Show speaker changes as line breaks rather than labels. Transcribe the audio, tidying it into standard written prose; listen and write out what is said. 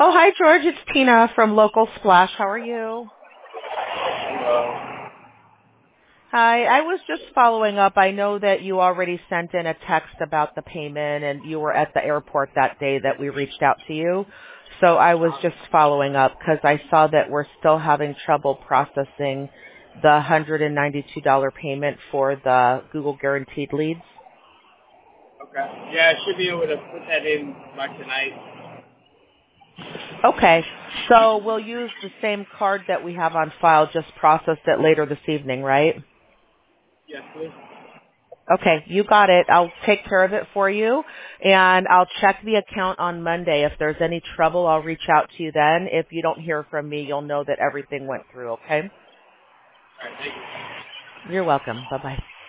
Oh, hi, George. It's Tina from Local Splash. How are you? Hi. I was just following up. I know that you already sent in a text about the payment, and you were at the airport that day that we reached out to you. So I was just following up because I saw that we're still having trouble processing the $192 payment for the Google Guaranteed Leads.
Okay. Yeah, I should be able to put that in by tonight.
Okay. So we'll use the same card that we have on file, just process it later this evening, right?
Yes, please.
Okay, you got it. I'll take care of it for you, and I'll check the account on Monday. If there's any trouble, I'll reach out to you then. If you don't hear from me, you'll know that everything went through, okay?
All right, thank you.
You're welcome. Bye-bye.